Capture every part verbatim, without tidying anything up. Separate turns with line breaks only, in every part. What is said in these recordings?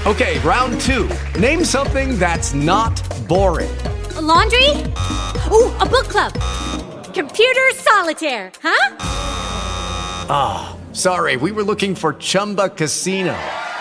Okay, round two. Name something that's not boring.
A laundry? Ooh, a book club. Computer solitaire, huh?
Ah, oh, sorry, we were looking for Chumba Casino.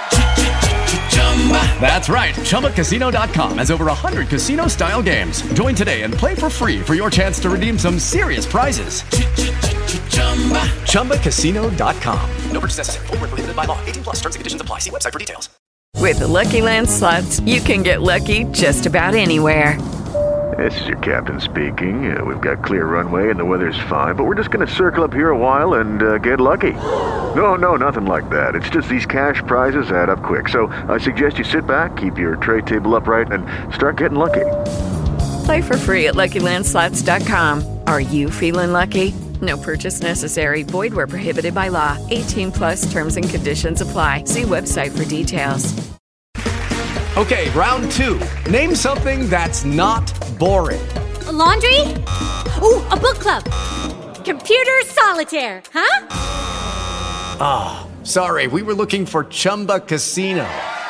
That's right, Chumba Casino dot com has over one hundred casino-style games. Join today and play for free for your chance to redeem some serious prizes. Chumba Casino dot com. No purchase necessary. Void where prohibited by law. eighteen plus terms and conditions apply. See website for details.
With the Lucky Land Slots, you can get lucky just about anywhere.
This is your captain speaking. Uh, we've got clear runway and the weather's fine, but we're just going to circle up here a while and uh, get lucky. No, no, nothing like that. It's just these cash prizes add up quick. So I suggest you sit back, keep your tray table upright, and start getting lucky.
Play for free at Lucky Land Slots dot com. Are you feeling lucky? No purchase necessary. Void where prohibited by law. eighteen plus terms and conditions apply. See website for details.
Okay, round two. Name something that's not boring.
A laundry? Ooh, a book club. Computer solitaire, huh?
Ah, oh, sorry, we were looking for Chumba Casino.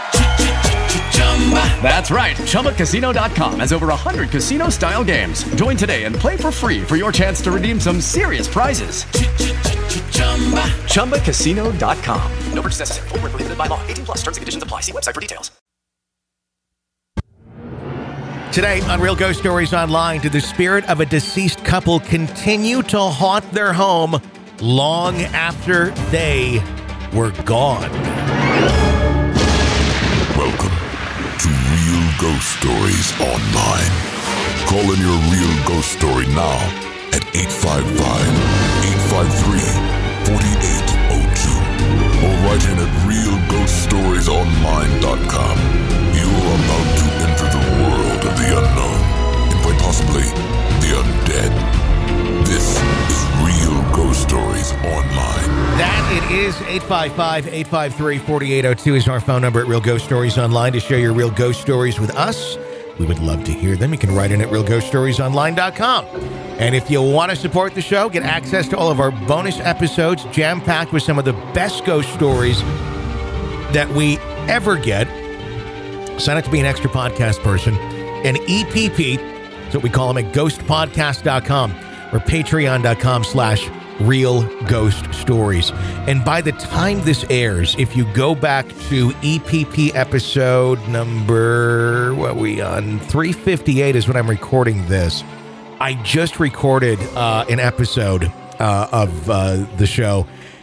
That's right, Chumba Casino dot com has over one hundred casino-style games. Join today and play for free for your chance to redeem some serious prizes. Chumba Casino dot com. No purchase necessary. Void where prohibited by law. eighteen plus terms and conditions apply. See website for details.
Today on Real Ghost Stories Online, did the spirit of a deceased couple continue to haunt their home long after they were gone?
Welcome to Real Ghost Stories Online. Call in your real ghost story now at eight five five, eight five three, four eight zero two or write in at real ghost stories online dot com. You're about to enter the world of the unknown and quite possibly the undead. This is Real Ghost Stories Online.
That it is. eight five five, eight five three, four eight zero two is our phone number at Real Ghost Stories Online to share your real ghost stories with us. We would love to hear them. You can write in at real ghost stories online dot com. And if you want to support the show, get access to all of our bonus episodes, jam-packed with some of the best ghost stories that we ever get. Sign up to be an extra podcast person. And E P P, that's what we call them at ghost podcast dot com or patreon dot com slash real ghost stories. And by the time this airs, if you go back to E P P episode number, what are we on? three fifty-eight is when I'm recording this. I just recorded uh, an episode uh, of uh, the show,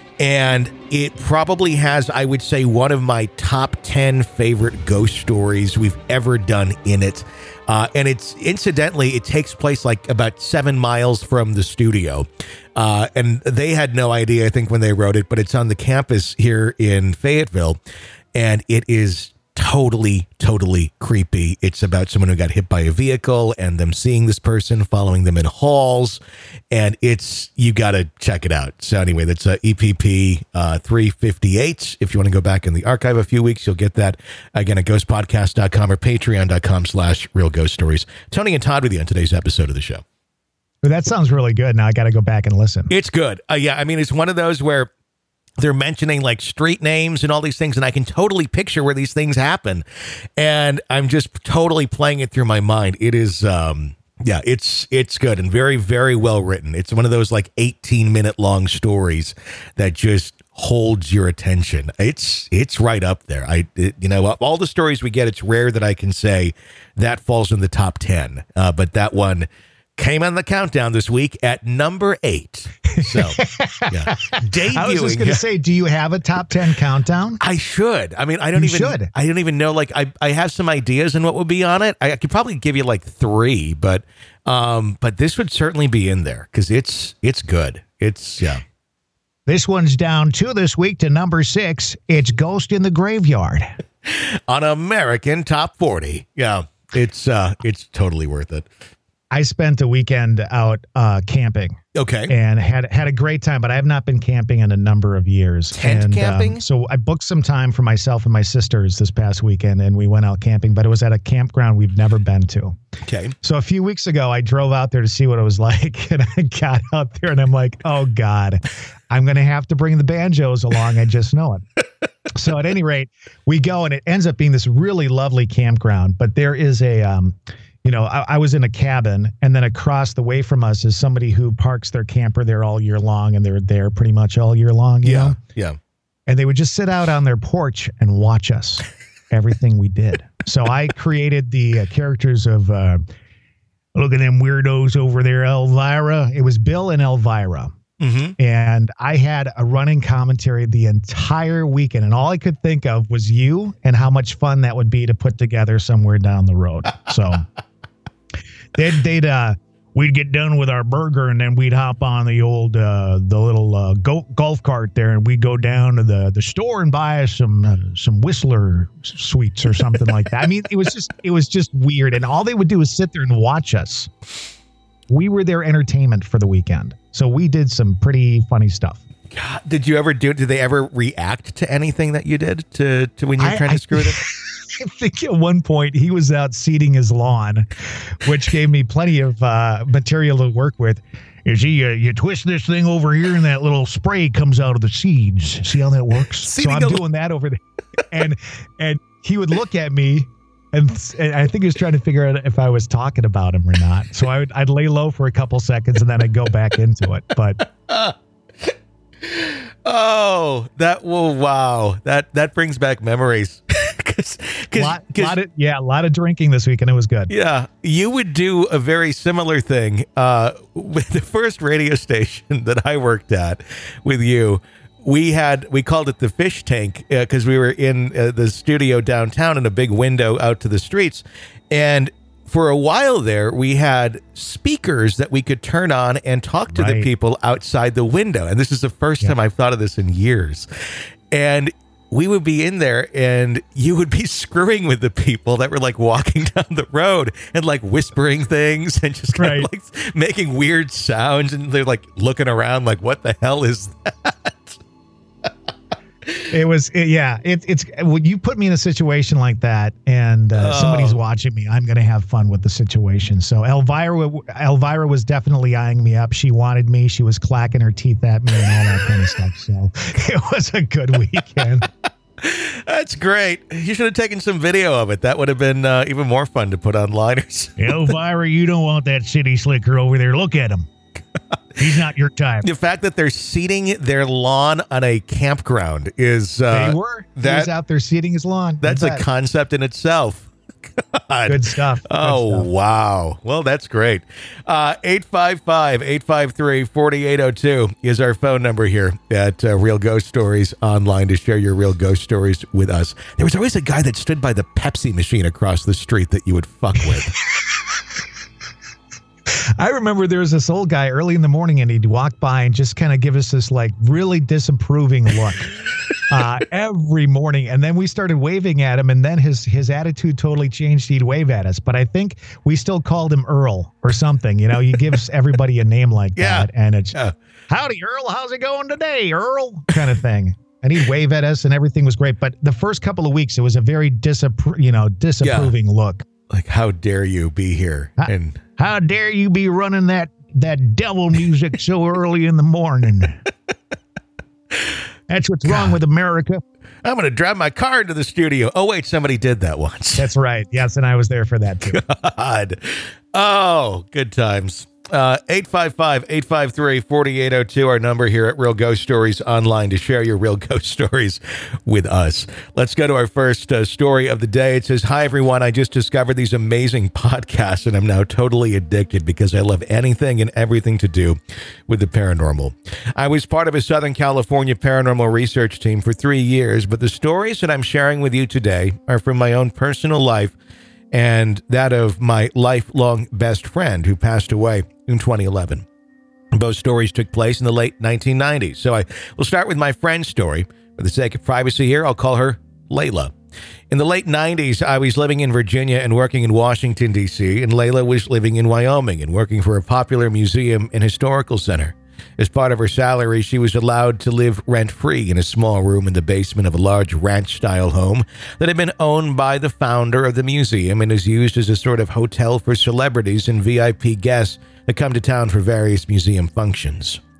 and it probably has, I would say, one of my top ten favorite ghost stories we've ever done in it. Uh, and it's, incidentally, it takes place like about seven miles from the studio. Uh, and they had no idea, I think, when they wrote it, but it's on the campus here in Fayetteville. And it is totally, totally creepy. It's about someone who got hit by a vehicle and them seeing this person, following them in halls. And it's, you got to check it out. So anyway, that's uh, E P P uh, three fifty-eight. If you want to go back in the archive a few weeks, you'll get that again at ghost podcast dot com or patreon dot com slash real ghost stories. Tony and Todd with you on today's episode of the show.
Well, that sounds really good. Now I got to go back and listen.
It's good. Uh, yeah. I mean, it's one of those where they're mentioning like street names and all these things, and I can totally picture where these things happen. And I'm just totally playing it through my mind. It is, um, yeah, it's it's good and very, very well written. It's one of those like eighteen minute long stories that just holds your attention. It's it's right up there. I it, you know, all the stories we get, it's rare that I can say that falls in the top ten, uh, but that one came on the countdown this week at number eight. So, yeah. Debuting.
I was just going to say, do you have a top ten countdown?
I should. I mean, I don't
you
even,
should.
I don't even know. Like, I, I have some ideas on what would be on it. I, I could probably give you like three, but, um, but this would certainly be in there because it's, it's good. It's, yeah.
This one's down two this week to number six. It's Ghost in the Graveyard
on American Top forty. Yeah. It's, uh, it's totally worth it.
I spent a weekend out uh, camping.
Okay.
And had had a great time, but I have not been camping in a number of years.
Tent
and,
camping?
Um, so I booked some time for myself and my sisters this past weekend, and we went out camping, but it was at a campground we've never been to.
Okay.
So a few weeks ago, I drove out there to see what it was like, and I got out there, and I'm like, oh, God. I'm going to have to bring the banjos along. I just know it. So at any rate, we go, and it ends up being this really lovely campground. But there is a, um, you know, I, I was in a cabin, and then across the way from us is somebody who parks their camper there all year long, and they're there pretty much all year long. You
yeah,
know?
yeah.
And they would just sit out on their porch and watch us, everything we did. So I created the uh, characters of, uh, look at them weirdos over there, Elvira. It was Bill and Elvira. Mm-hmm. And I had a running commentary the entire weekend, and all I could think of was you and how much fun that would be to put together somewhere down the road. So they'd, they'd uh, we'd get done with our burger, and then we'd hop on the old, uh, the little uh, go- golf cart there, and we'd go down to the, the store and buy us some uh, some Whistler sweets or something like that. I mean, it was just it was just weird, and all they would do is sit there and watch us. We were their entertainment for the weekend. So we did some pretty funny stuff.
God, did you ever do Did they ever react to anything that you did to, to when you were
I,
trying
I,
to screw them?
I think at one point he was out seeding his lawn, which gave me plenty of uh, material to work with. You see, uh, you twist this thing over here and that little spray comes out of the seeds. See how that works? So I'm doing that over there. And, and he would look at me. And, and I think he was trying to figure out if I was talking about him or not. So I would, I'd lay low for a couple seconds and then I'd go back into it. But
oh, that well, wow, that that brings back memories. Cause, cause,
lot,
cause,
lot of, yeah, a lot of drinking this week, and it was good.
Yeah, you would do a very similar thing uh, with the first radio station that I worked at with you. We had, we called it the fish tank because uh, we were in uh, the studio downtown in a big window out to the streets. And for a while there, we had speakers that we could turn on and talk to right. the people outside the window. And this is the first yeah. time I've thought of this in years. And we would be in there and you would be screwing with the people that were like walking down the road and like whispering things and just kind right. of like making weird sounds. And they're like looking around like, what the hell is that?
It was, it, yeah, it, it's when you put me in a situation like that and uh, oh. somebody's watching me, I'm going to have fun with the situation. So Elvira, Elvira was definitely eyeing me up. She wanted me. She was clacking her teeth at me and all that kind of stuff. So it was a good weekend.
That's great. You should have taken some video of it. That would have been uh, even more fun to put online.
Elvira, you don't want that city slicker over there. Look at him. He's not your type.
The fact that they're seeding their lawn on a campground is... Uh,
they were.
That,
he was out there seeding his lawn.
That's a concept in itself. God.
Good stuff. Good
oh,
stuff.
Wow. Well, that's great. Uh, eight five five, eight five three, four eight zero two is our phone number here at uh, Real Ghost Stories Online to share your real ghost stories with us. There was always a guy that stood by the Pepsi machine across the street that you would fuck with.
I remember there was this old guy early in the morning and he'd walk by and just kind of give us this like really disapproving look uh, every morning. And then we started waving at him and then his, his attitude totally changed. He'd wave at us, but I think we still called him Earl or something. You know, you give everybody a name like
yeah.
that and it's,
yeah.
howdy Earl, how's it going today, Earl? Kind of thing. And he'd wave at us and everything was great. But the first couple of weeks, it was a very disappro- you know, disapproving yeah. look.
Like, how dare you be here?
How,
and
how dare you be running that that devil music so early in the morning? That's what's God. wrong with America.
I'm going to drive my car into the studio. Oh, wait, somebody did that once.
That's right. Yes, and I was there for that, too.
God. Oh, good times. Uh, eight five five, eight five three, four eight zero two, our number here at Real Ghost Stories Online to share your real ghost stories with us. Let's go to our first uh, story of the day. It says, hi, everyone. I just discovered these amazing podcasts, and I'm now totally addicted because I love anything and everything to do with the paranormal. I was part of a Southern California paranormal research team for three years, but the stories that I'm sharing with you today are from my own personal life and that of my lifelong best friend who passed away in twenty eleven. Both stories took place in the late nineteen nineties. So I will start with my friend's story. For the sake of privacy here, I'll call her Layla. In the late nineties, I was living in Virginia and working in Washington, D C, and Layla was living in Wyoming and working for a popular museum and historical center. As part of her salary, she was allowed to live rent-free in a small room in the basement of a large ranch-style home that had been owned by the founder of the museum and is used as a sort of hotel for celebrities and V I P guests that come to town for various museum functions.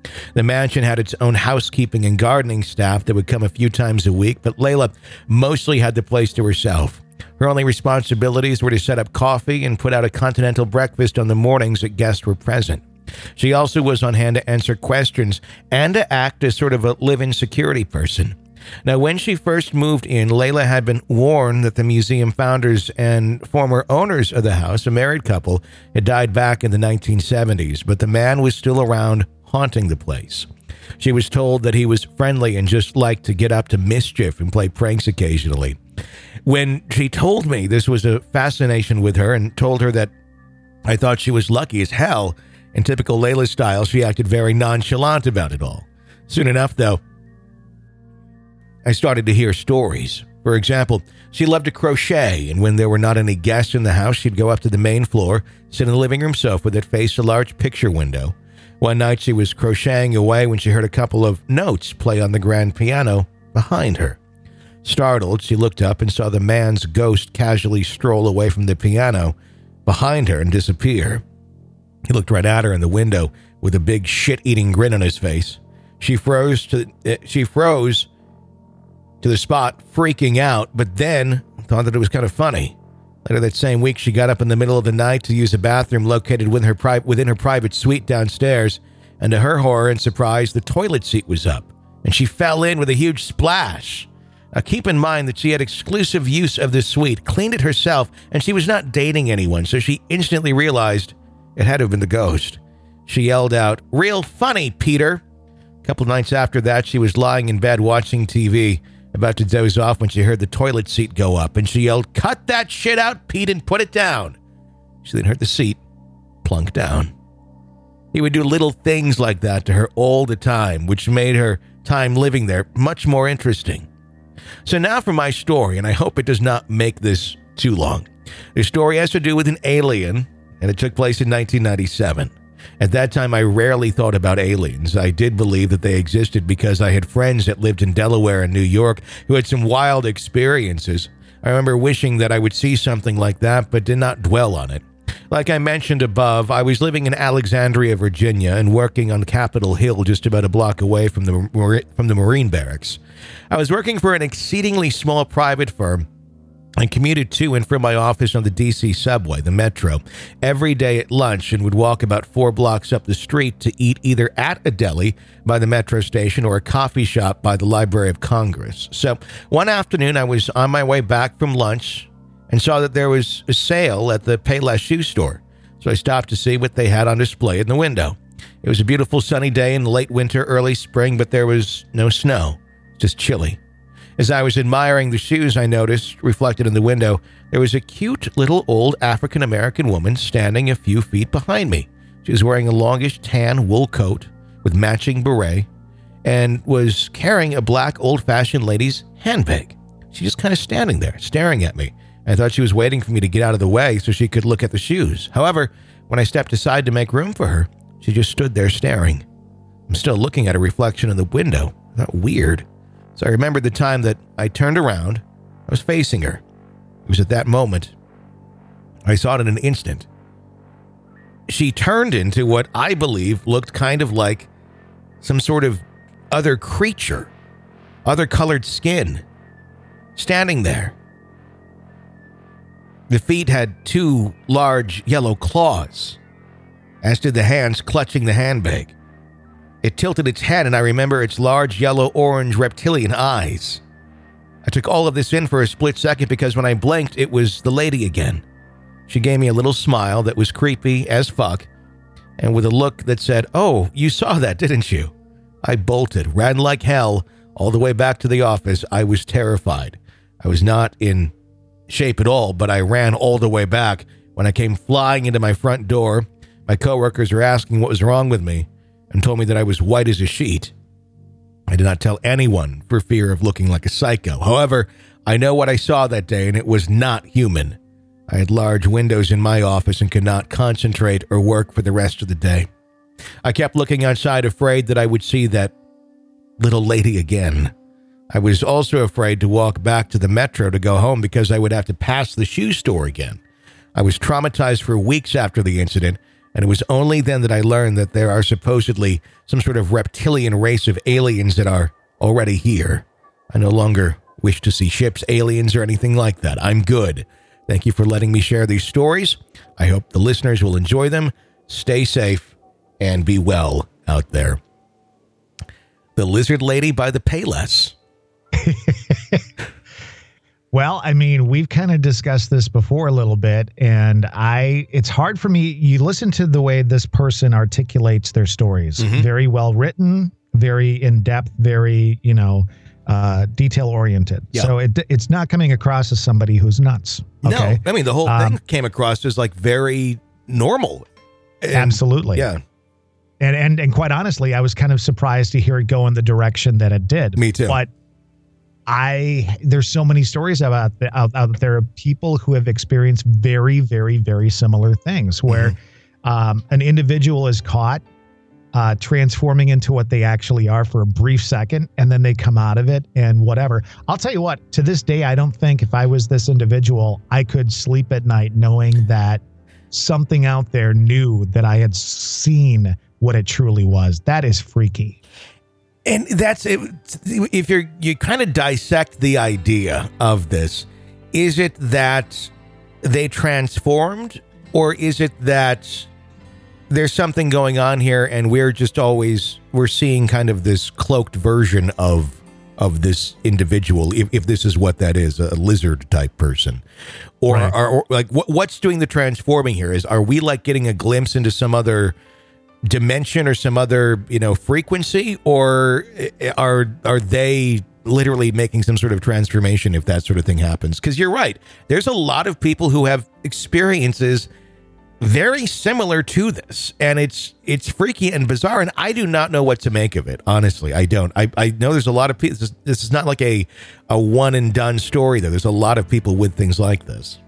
The mansion had its own housekeeping and gardening staff that would come a few times a week, but Layla mostly had the place to herself. Her only responsibilities were to set up coffee and put out a continental breakfast on the mornings that guests were present. She also was on hand to answer questions and to act as sort of a live-in security person. Now, when she first moved in, Layla had been warned that the museum founders and former owners of the house, a married couple, had died back in the nineteen seventies, but the man was still around haunting the place. She was told that he was friendly and just liked to get up to mischief and play pranks occasionally. When she told me this was a fascination with her and told her that I thought she was lucky as hell, in typical Layla style, she acted very nonchalant about it all. Soon enough, though, I started to hear stories. For example, she loved to crochet, and when there were not any guests in the house, she'd go up to the main floor, sit in the living room sofa that faced a large picture window. One night, she was crocheting away when she heard a couple of notes play on the grand piano behind her. Startled, she looked up and saw the man's ghost casually stroll away from the piano behind her and disappear. He looked right at her in the window with a big shit-eating grin on his face. She froze to uh, she froze to the spot, freaking out, but then thought that it was kind of funny. Later that same week, she got up in the middle of the night to use a bathroom located within her, pri- within her private suite downstairs, and to her horror and surprise, the toilet seat was up, and she fell in with a huge splash. Now, keep in mind that she had exclusive use of the suite, cleaned it herself, and she was not dating anyone, so she instantly realized it had to have been the ghost. She yelled out, "Real funny, Peter." A couple nights after that, she was lying in bed watching T V, about to doze off when she heard the toilet seat go up, and she yelled, "Cut that shit out, Pete, and put it down." She then heard the seat plunk down. He would do little things like that to her all the time, which made her time living there much more interesting. So now for my story, and I hope it does not make this too long. The story has to do with an alien, and it took place in nineteen ninety-seven. At that time, I rarely thought about aliens. I did believe that they existed because I had friends that lived in Delaware and New York who had some wild experiences. I remember wishing that I would see something like that, but did not dwell on it. Like I mentioned above, I was living in Alexandria, Virginia, and working on Capitol Hill, just about a block away from the from the Marine Barracks. I was working for an exceedingly small private firm and commuted to and from my office on the D C subway, the Metro, every day at lunch, and would walk about four blocks up the street to eat either at a deli by the Metro station or a coffee shop by the Library of Congress. So one afternoon, I was on my way back from lunch and saw that there was a sale at the Payless shoe store. So I stopped to see what they had on display in the window. It was a beautiful sunny day in late winter, early spring, but there was no snow, just chilly. As I was admiring the shoes, I noticed, reflected in the window, there was a cute little old African-American woman standing a few feet behind me. She was wearing a longish tan wool coat with matching beret and was carrying a black old-fashioned lady's handbag. She was just kind of standing there, staring at me. I thought she was waiting for me to get out of the way so she could look at the shoes. However, when I stepped aside to make room for her, she just stood there staring. I'm still looking at a reflection in the window. Isn't that weird? So I remembered the time that I turned around, I was facing her. It was at that moment I saw it in an instant. She turned into what I believe looked kind of like some sort of other creature, other colored skin, standing there. The feet had two large yellow claws, as did the hands clutching the handbag. It tilted its head, and I remember its large yellow-orange reptilian eyes. I took all of this in for a split second because when I blinked, it was the lady again. She gave me a little smile that was creepy as fuck, and with a look that said, "Oh, you saw that, didn't you?" I bolted, ran like hell, all the way back to the office. I was terrified. I was not in shape at all, but I ran all the way back. When I came flying into my front door, my coworkers were asking what was wrong with me, and told me that I was white as a sheet. I did not tell anyone for fear of looking like a psycho. However, I know what I saw that day, and it was not human. I had large windows in my office and could not concentrate or work for the rest of the day. I kept looking outside, afraid that I would see that little lady again. I was also afraid to walk back to the Metro to go home because I would have to pass the shoe store again. I was traumatized for weeks after the incident, And it was only then that I learned that there are supposedly some sort of reptilian race of aliens that are already here. I no longer wish to see ships, aliens, or anything like that. I'm good. Thank you for letting me share these stories. I hope the listeners will enjoy them. Stay safe and be well out there. The Lizard Lady by the Payless.
Well, I mean, we've kind of discussed this before a little bit, and I it's hard for me. You listen to the way this person articulates their stories. Mm-hmm. Very well written, very in-depth, very, you know, uh, detail-oriented. Yeah. So it it's not coming across as somebody who's nuts. Okay?
No, I mean, the whole um, thing came across as like very normal. And,
absolutely.
Yeah.
And, and and quite honestly, I was kind of surprised to hear it go in the direction that it did.
Me too.
But I there's so many stories about the, out, out there of people who have experienced very, very, very similar things where mm-hmm. um, an individual is caught uh, transforming into what they actually are for a brief second, and then they come out of it and whatever. I'll tell you what, to this day, I don't think if I was this individual, I could sleep at night knowing that something out there knew that I had seen what it truly was. That is freaky.
And that's it. If you're, you kind of dissect the idea of this, is it that they transformed, or is it that there's something going on here and we're just always, we're seeing kind of this cloaked version of, of this individual, if, if this is what that is, a lizard type person, or, right. or, or like what, what's doing the transforming here? Is, are we like getting a glimpse into some other dimension or some other, you know, frequency, or are are they literally making some sort of transformation if that sort of thing happens? Because you're right, there's a lot of people who have experiences very similar to this, and it's it's freaky and bizarre, and I do not know what to make of it. Honestly, I don't. I, I know there's a lot of people. This, this is not like a a one and done story, though. There's a lot of people with things like this.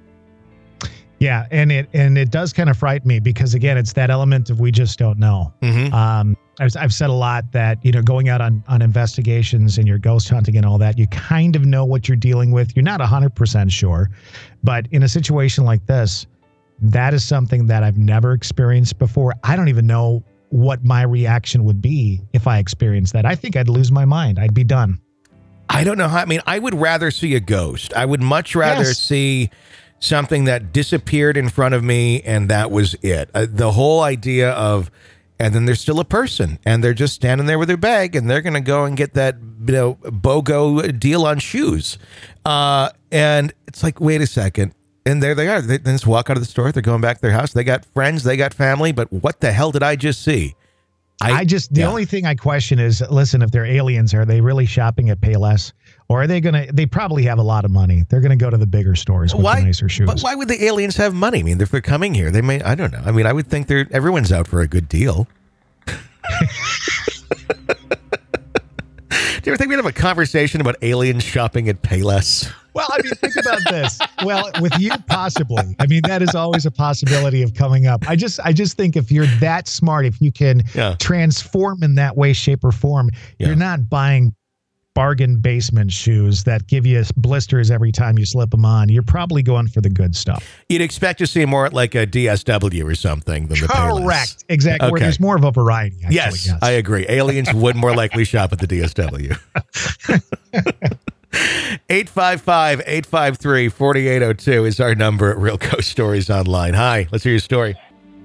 Yeah, and it and it does kind of frighten me because, again, it's that element of we just don't know. Mm-hmm. Um, I've, I've said a lot that, you know, going out on, on investigations and you're ghost hunting and all that, you kind of know what you're dealing with. You're not one hundred percent sure. But in a situation like this, that is something that I've never experienced before. I don't even know what my reaction would be if I experienced that. I think I'd lose my mind. I'd be done.
I don't know how. I mean, I would rather see a ghost. I would much rather yes. see something that disappeared in front of me, and that was it. Uh, the whole idea of, and then there's still a person, and they're just standing there with their bag, and they're going to go and get that, you know, BOGO deal on shoes. Uh, and it's like, wait a second. And there they are. They, they just walk out of the store. They're going back to their house. They got friends. They got family. But what the hell did I just see?
I, I just, the yeah. only thing I question is, listen, if they're aliens, are they really shopping at Payless? Or are they going to, they probably have a lot of money. They're going to go to the bigger stores with
why,
the nicer shoes.
But why would the aliens have money? I mean, if they're coming here, they may, I don't know. I mean, I would think they're, everyone's out for a good deal. Do you ever think we'd have a conversation about aliens shopping at Payless?
Well, I mean, think about this. Well, with you, possibly. I mean, that is always a possibility of coming up. I just, I just think if you're that smart, if you can yeah. transform in that way, shape, or form, yeah. you're not buying bargain basement shoes that give you blisters every time you slip them on. You're probably going for the good stuff.
You'd expect to see more like a D S W or something than the Payless.
Correct. Exactly. Okay. Where there's more of a variety. Actually,
yes, yes, I agree. Aliens would more likely shop at the D S W. eight five five, eight five three, four eight zero two is our number at Real Ghost Stories Online. Hi, let's hear your story.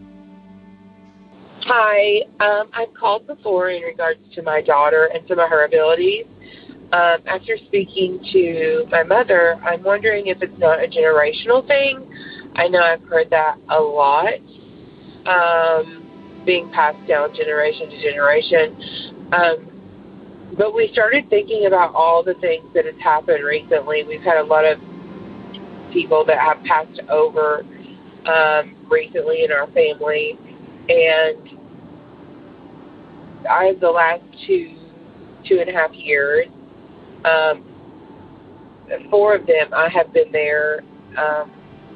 Hi, um, I've called before in regards to my daughter and some of her abilities. Um, after speaking to my mother, I'm wondering if it's not a generational thing. I know I've heard that a lot, um, being passed down generation to generation. Um, but we started thinking about all the things that has happened recently. We've had a lot of people that have passed over um, recently in our family, and I have the last two, two and a half years, um, four of them I have been there, um,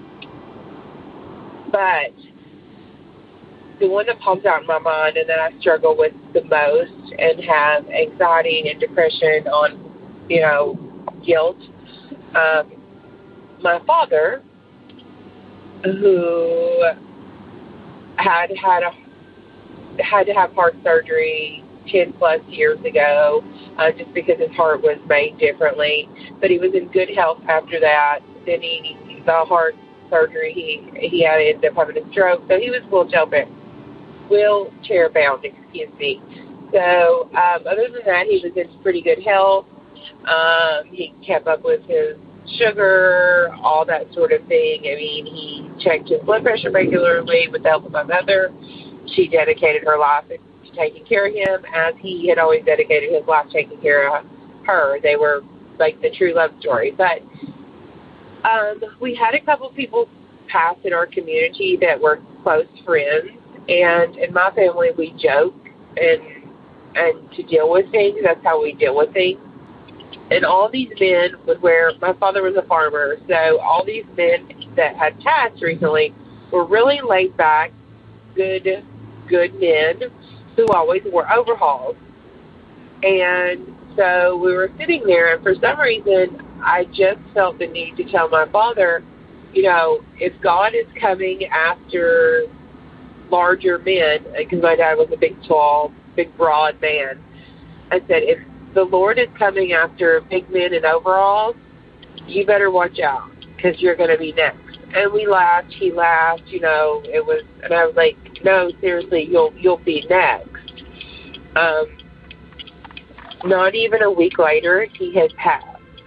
but the one that pops out in my mind and that I struggle with the most and have anxiety and depression on, you know, guilt, um, my father, who had had a had to have heart surgery ten plus years ago, uh, just because his heart was made differently. But he was in good health after that. Then he the heart surgery he he had ended up having a stroke, so he was wheelchair bound. Wheelchair bound, excuse me. So um, other than that, he was in pretty good health. Um, he kept up with his sugar, all that sort of thing. I mean, he checked his blood pressure regularly with the help of my mother. She dedicated her life to taking care of him, as he had always dedicated his life taking care of her. They were like the true love story. But um, we had a couple people pass in our community that were close friends, and in my family we joke and and to deal with things. That's how we deal with things. And all these men would wear, my father was a farmer, so all these men that had passed recently were really laid back, good, good men who always wore overalls. And so we were sitting there, and for some reason, I just felt the need to tell my father, you know, if God is coming after larger men, because my dad was a big, tall, big, broad man, I said, if the Lord is coming after big men in overalls, you better watch out, because you're going to be next. And we laughed. He laughed. You know, it was, and I was like, no, seriously, you'll you'll be next. Um, not even a week later, he had passed.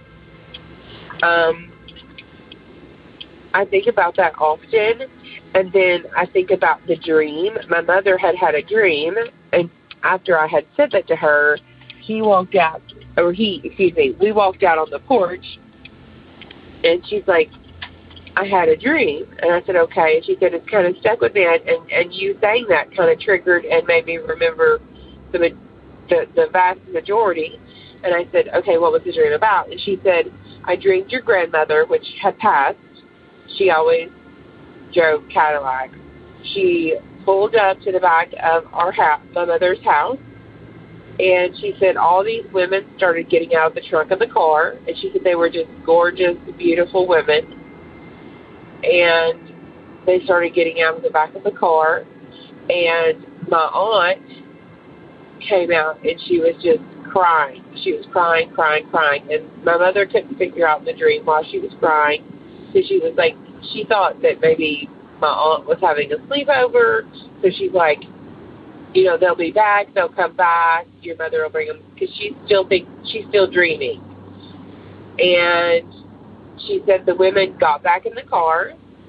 Um, I think about that often, and then I think about the dream. My mother had had a dream, and after I had said that to her, he walked out, or he, excuse me, we walked out on the porch, and she's like, I had a dream. And I said, okay. And she said, it's kind of stuck with me, and, and, and you saying that kind of triggered and made me remember the, the, the vast majority. And I said, okay, what was the dream about? And she said, I dreamed your grandmother, which had passed. She always drove Cadillacs. She pulled up to the back of our house, my mother's house, and she said all these women started getting out of the trunk of the car, and she said they were just gorgeous, beautiful women, and they started getting out of the back of the car, and my aunt came out, and she was just crying. She was crying, crying, crying, and my mother couldn't figure out in the dream why she was crying, because she was like, she thought that maybe my aunt was having a sleepover, so she's like, you know, they'll be back, they'll come back, your mother will bring them, because she still thinks, she's still dreaming. And she said the women got back in the car,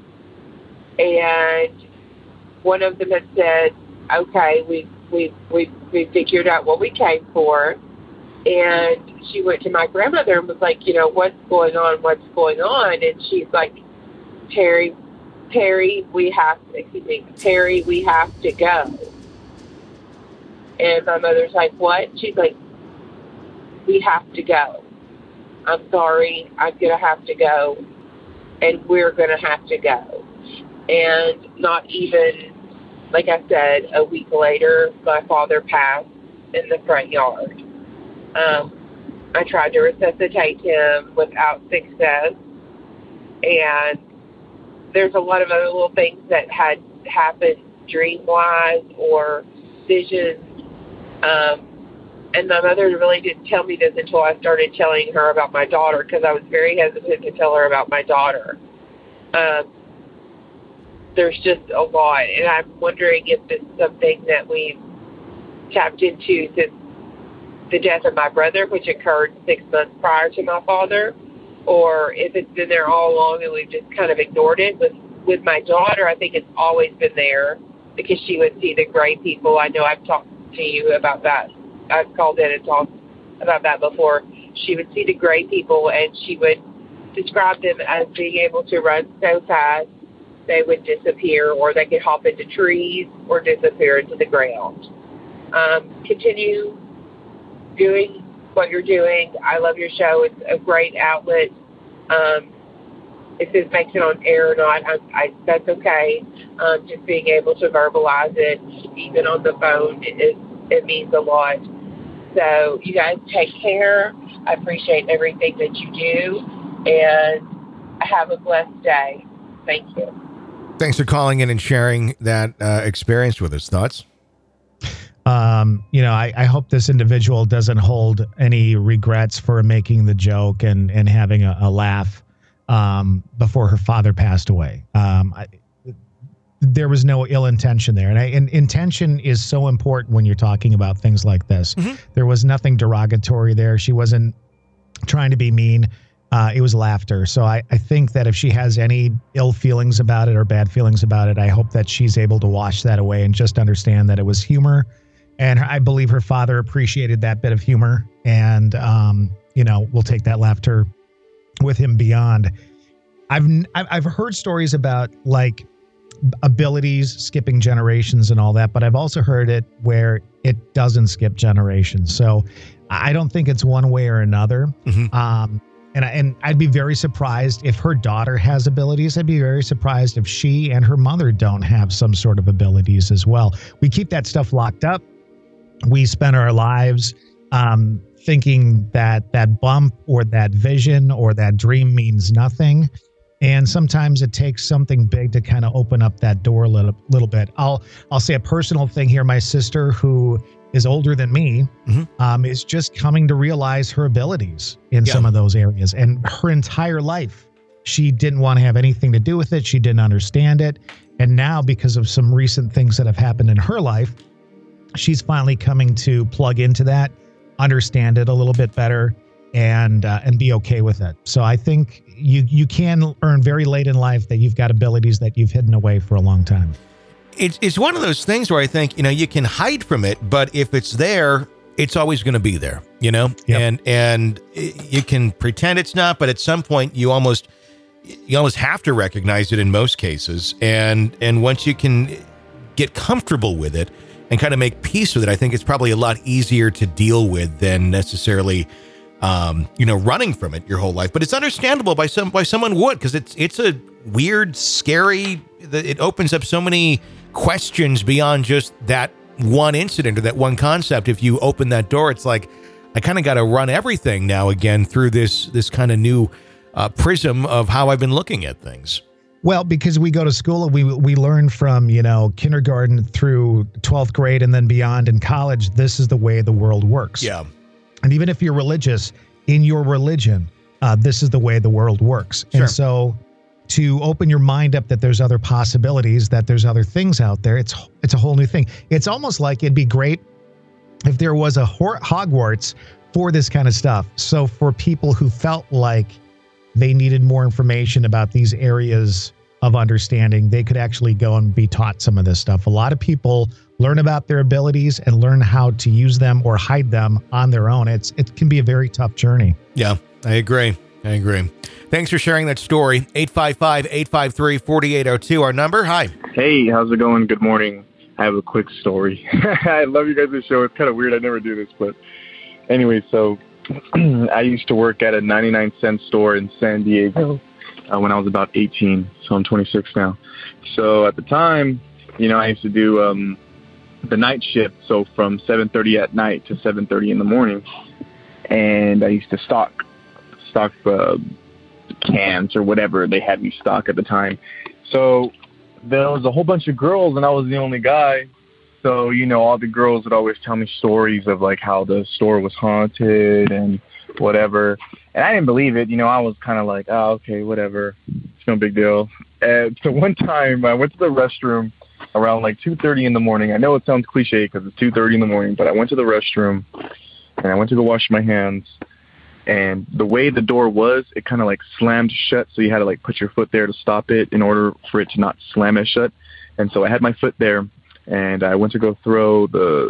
and one of them had said, okay, we we we we figured out what we came for. And she went to my grandmother and was like, you know, what's going on, what's going on? And she's like, Terry, Terry, we have, excuse me, Terry, we have to go. And my mother's like, what? She's like, we have to go. I'm sorry, I'm going to have to go, and we're going to have to go. And not even, like I said, a week later, my father passed in the front yard. Um, I tried to resuscitate him without success, and there's a lot of other little things that had happened dream-wise or visions. Um, and my mother really didn't tell me this until I started telling her about my daughter, because I was very hesitant to tell her about my daughter. Um, there's just a lot, and I'm wondering if it's something that we've tapped into since the death of my brother, which occurred six months prior to my father, or if it's been there all along and we've just kind of ignored it. With, with my daughter, I think it's always been there, because she would see the gray people. I know I've talked to you about that. I've called in and talked about that before. She would see the gray people, and she would describe them as being able to run so fast they would disappear, or they could hop into trees or disappear into the ground. Um, continue doing what you're doing. I love your show. It's a great outlet. Um, if this makes it on air or not, I, I, that's okay. Um, just being able to verbalize it, even on the phone, it, it means a lot. So you guys take care. I appreciate everything that you do, and have a blessed day. Thank you.
Thanks for calling in and sharing that uh, experience with us. Thoughts?
Um, you know, I, I hope this individual doesn't hold any regrets for making the joke and, and having a, a laugh um, before her father passed away. Um, I, there was no ill intention there. And, I, and intention is so important when you're talking about things like this. Mm-hmm. There was nothing derogatory there. She wasn't trying to be mean. Uh, it was laughter. So I, I think that if she has any ill feelings about it or bad feelings about it, I hope that she's able to wash that away and just understand that it was humor. And I believe her father appreciated that bit of humor. And, um, you know, we'll take that laughter with him beyond. I've I've heard stories about like abilities skipping generations and all that, but I've also heard it where it doesn't skip generations. So I don't think it's one way or another. Mm-hmm. Um, And, I, and I'd be very surprised if her daughter has abilities. I'd be very surprised if she and her mother don't have some sort of abilities as well. We keep that stuff locked up. We spend our lives um, thinking that that bump or that vision or that dream means nothing. And sometimes it takes something big to kind of open up that door a little, little bit. I'll I'll say a personal thing here. My sister, who is older than me, mm-hmm. um, is just coming to realize her abilities in yeah. some of those areas. And her entire life, she didn't want to have anything to do with it. She didn't understand it. And now, because of some recent things that have happened in her life, she's finally coming to plug into that, understand it a little bit better, and uh, and be okay with it. So I think you you can learn very late in life that you've got abilities that you've hidden away for a long time.
It's it's one of those things where I think, you know, you can hide from it, but if it's there, it's always going to be there, you know, yep. and and you can pretend it's not, but at some point you almost you almost have to recognize it in most cases. And and once you can get comfortable with it and kind of make peace with it, I think it's probably a lot easier to deal with than necessarily, um, you know, running from it your whole life. But it's understandable by some by someone would, because it's it's a weird, scary. It opens up so many questions beyond just that one incident or that one concept. If you open that door, it's like, I kind of got to run everything now again through this this kind of new uh, prism of how I've been looking at things.
Well, because we go to school and we we learn from, you know, kindergarten through twelfth grade and then beyond in college, this is the way the world works.
Yeah.
And even if you're religious, in your religion, uh, this is the way the world works. Sure. And so to open your mind up that there's other possibilities, that there's other things out there, it's it's a whole new thing. It's almost like it'd be great if there was a Hogwarts for this kind of stuff. So for people who felt like they needed more information about these areas of understanding, they could actually go and be taught some of this stuff. A lot of people learn about their abilities and learn how to use them or hide them on their own. It's it can be a very tough journey.
Yeah, I agree. I agree. Thanks for sharing that story. eight five five, eight five three, four eight zero two, our number. Hi.
Hey, how's it going? Good morning. I have a quick story. I love you guys' show. It's kind of weird. I never do this, but anyway, so I used to work at a ninety-nine cent store in San Diego uh, when I was about eighteen, so I'm twenty-six now. So at the time, you know, I used to do um, the night shift, so from seven thirty at night to seven thirty in the morning, and I used to stock stock uh, cans or whatever they had me stock at the time. So there was a whole bunch of girls, and I was the only guy. So, you know, all the girls would always tell me stories of, like, how the store was haunted and whatever. And I didn't believe it. You know, I was kind of like, oh, okay, whatever. It's no big deal. And so one time I went to the restroom around, like, two thirty in the morning. I know it sounds cliche because it's two thirty in the morning, but I went to the restroom, and I went to go wash my hands. And the way the door was, it kind of like slammed shut. So you had to like put your foot there to stop it in order for it to not slam it shut. And so I had my foot there, and I went to go throw the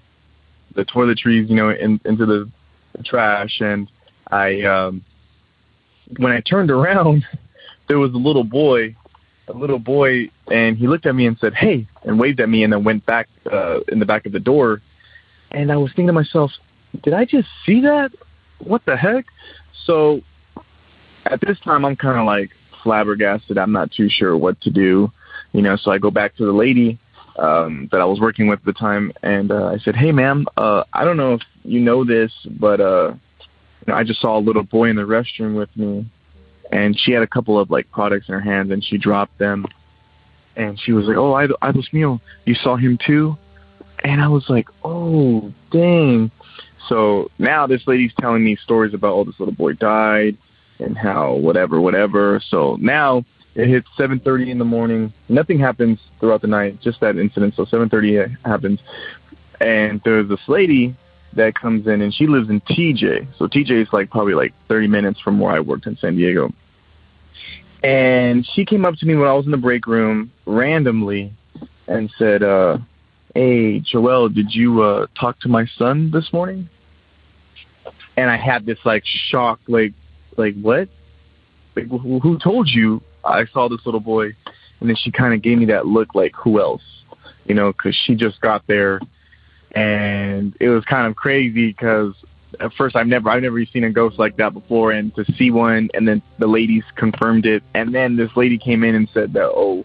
the toiletries, you know, in, into the, the trash. And I, um, when I turned around, there was a little boy, a little boy, and he looked at me and said, "Hey," and waved at me, and then went back uh, in the back of the door. And I was thinking to myself, did I just see that? What the heck? So at this time, I'm kind of like flabbergasted. I'm not too sure what to do, you know, so I go back to the lady um, that I was working with at the time, and uh, I said, "Hey, ma'am, uh, I don't know if you know this, but uh, you know, I just saw a little boy in the restroom with me," and she had a couple of like products in her hands, and she dropped them, And she was like, oh, I, I was Mio. You saw him too? And I was like, oh, dang. So now this lady's telling me stories about, oh, this little boy died and how whatever, whatever. So now it hits seven thirty in the morning. Nothing happens throughout the night, just that incident. So seven thirty happens. And there's this lady that comes in, and she lives in T J. So T J is like probably like thirty minutes from where I worked in San Diego. And she came up to me when I was in the break room randomly and said, uh, hey, Joel, did you uh, talk to my son this morning? And I had this like shock, like, like what? Like, who, who told you I saw this little boy? And then she kind of gave me that look like, who else? You know, because she just got there. And it was kind of crazy because at first I've never I've never seen a ghost like that before, and to see one, and then the ladies confirmed it, and then this lady came in and said that, oh,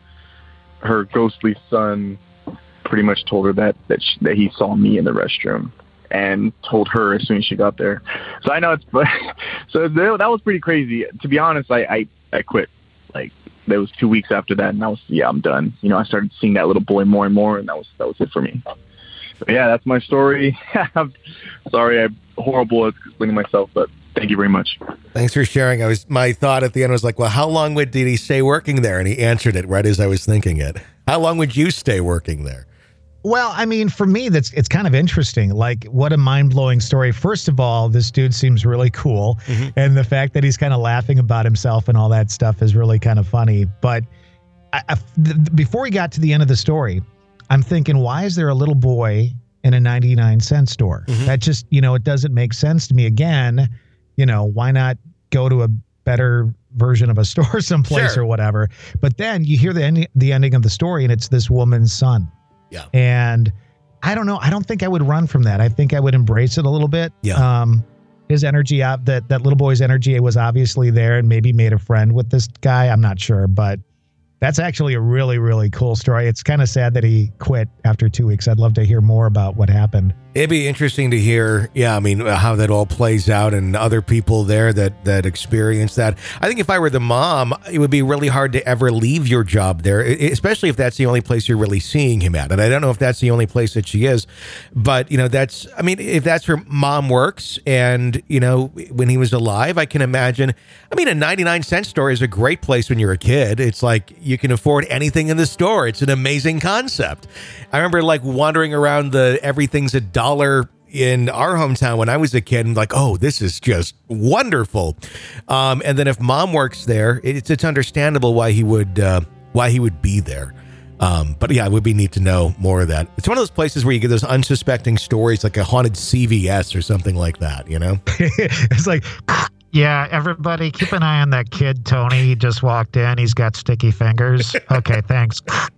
her ghostly son pretty much told her that that, she, that he saw me in the restroom, and told her as soon as she got there. So I know it's so that was pretty crazy. To be honest, I I, I quit. Like that was two weeks after that, and I was yeah I'm done. You know, I started seeing that little boy more and more, and that was that was it for me. So yeah, that's my story. I'm sorry, I'm horrible at explaining myself, but thank you very much.
Thanks for sharing. I was my thought at the end was like, well, how long would did he stay working there? And he answered it right as I was thinking it. How long would you stay working there?
Well, I mean, for me, that's it's kind of interesting. Like, what a mind-blowing story. First of all, this dude seems really cool. Mm-hmm. And the fact that he's kind of laughing about himself and all that stuff is really kind of funny. But I, I, th- before he got to the end of the story, I'm thinking, why is there a little boy in a ninety-nine cent store? Mm-hmm. That just, you know, it doesn't make sense to me. Again, you know, why not go to a better version of a store someplace sure. or whatever? But then you hear the ending, the ending of the story, and it's this woman's son.
Yeah.
And I don't know. I don't think I would run from that. I think I would embrace it a little bit.
Yeah.
Um, his energy, uh, that, that little boy's energy was obviously there, and maybe made a friend with this guy. I'm not sure, but that's actually a really, really cool story. It's kind of sad that he quit after two weeks. I'd love to hear more about what happened.
It'd be interesting to hear, yeah, I mean, how that all plays out and other people there that that experience that. I think if I were the mom, it would be really hard to ever leave your job there, especially if that's the only place you're really seeing him at. And I don't know if that's the only place that she is, but, you know, that's, I mean, if that's where mom works and, you know, when he was alive, I can imagine, I mean, a ninety-nine cent store is a great place when you're a kid. It's like you can afford anything in the store. It's an amazing concept. I remember like wandering around the everything's a dollar in our hometown when I was a kid and like, oh, this is just wonderful. Um, and then if mom works there, it's it's understandable why he would uh, why he would be there. Um, but yeah, it would be neat to know more of that. It's one of those places where you get those unsuspecting stories, like a haunted C V S or something like that, you know?
It's like, yeah, everybody keep an eye on that kid, Tony. He just walked in. He's got sticky fingers. Okay, thanks.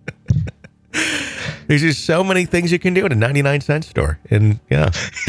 There's just so many things you can do at a ninety-nine cent store. And yeah.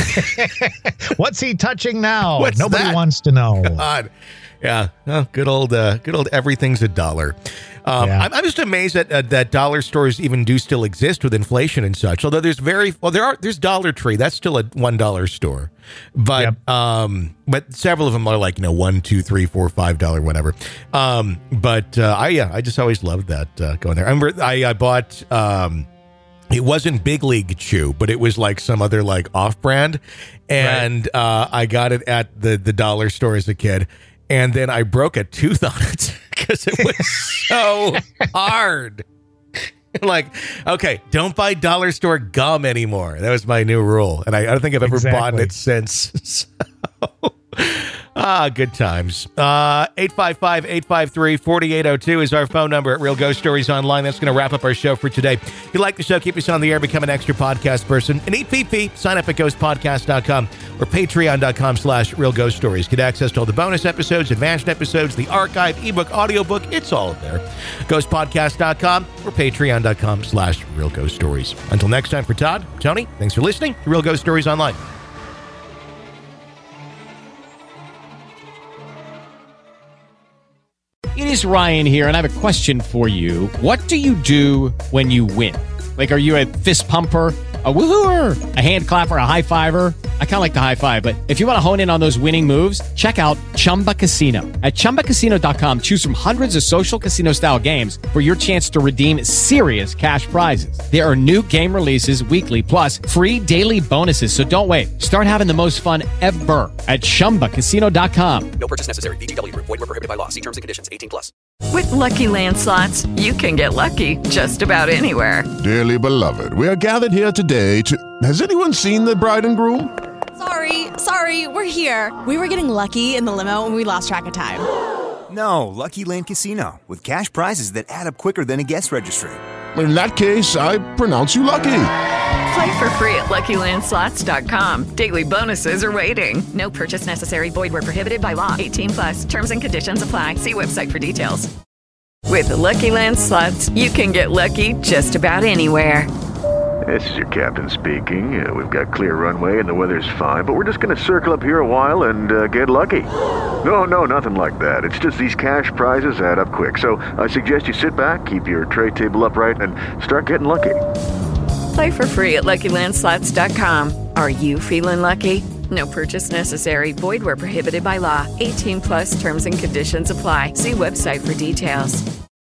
What's he touching now?
What's
Nobody
that?
wants to know.
God. Yeah. Oh, good old, uh, good old everything's a dollar. Um, yeah. I'm, I'm just amazed that uh, that dollar stores even do still exist with inflation and such. Although there's very well, there are there's Dollar Tree. That's still a one dollar store, but yep. um, but several of them are like you know one, two, three, four, five dollar, whatever. Um, but uh, I yeah, I just always loved that uh, going there. I remember I, I bought. Um, It wasn't Big League Chew, but it was like some other like off brand, and right. uh, I got it at the the dollar store as a kid. And then I broke a tooth on it because it was so hard. Like, okay, don't buy dollar store gum anymore. That was my new rule. And I, I don't think I've ever exactly. bought it since. So, ah, good times. Uh, eight five five, eight five three, four eight zero two is our phone number at Real Ghost Stories Online. That's going to wrap up our show for today. If you like the show, keep us on the air, become an extra podcast person. And E P P, sign up at ghost podcast dot com or patreon dot com slash Real Ghost Stories. Get access to all the bonus episodes, advanced episodes, the archive, ebook, audiobook. It's all there. ghost podcast dot com or patreon dot com slash Real Ghost Stories. Until next time, for Todd, Tony, thanks for listening to Real Ghost Stories Online.
It is Ryan here, and I have a question for you. What do you do when you win? Like, are you a fist pumper, a woohooer, a hand clapper, a high fiver? I kind of like the high five, but if you want to hone in on those winning moves, check out Chumba Casino. At chumba casino dot com, choose from hundreds of social casino style games for your chance to redeem serious cash prizes. There are new game releases weekly, plus free daily bonuses. So don't wait. Start having the most fun ever at chumba casino dot com.
No purchase necessary. V G W Group. Void where prohibited by law. See terms and conditions. eighteen plus.
With Lucky Land Slots, you can get lucky just about anywhere.
Dearly beloved, we are gathered here today to... Has anyone seen the bride and groom?
Sorry, sorry, we're here. We were getting lucky in the limo and we lost track of time.
No, Lucky Land Casino, with cash prizes that add up quicker than a guest registry.
In that case, I pronounce you lucky.
Play for free at lucky land slots dot com. Daily bonuses are waiting. No purchase necessary. Void where prohibited by law. eighteen plus. Terms and conditions apply. See website for details. With the Lucky Land Slots, you can get lucky just about anywhere.
This is your captain speaking. Uh, we've got clear runway and the weather's fine, but we're just going to circle up here a while and uh, get lucky. No, no, nothing like that. It's just these cash prizes add up quick. So I suggest you sit back, keep your tray table upright, and start getting lucky.
Play for free at lucky land slots dot com. Are you feeling lucky? No purchase necessary. Void where prohibited by law. eighteen plus terms and conditions apply. See website for details.